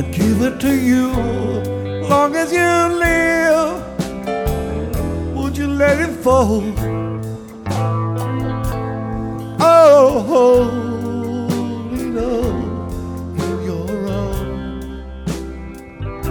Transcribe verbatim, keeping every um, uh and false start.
I'd give it to you long as you live. Would you let it fall? Oh,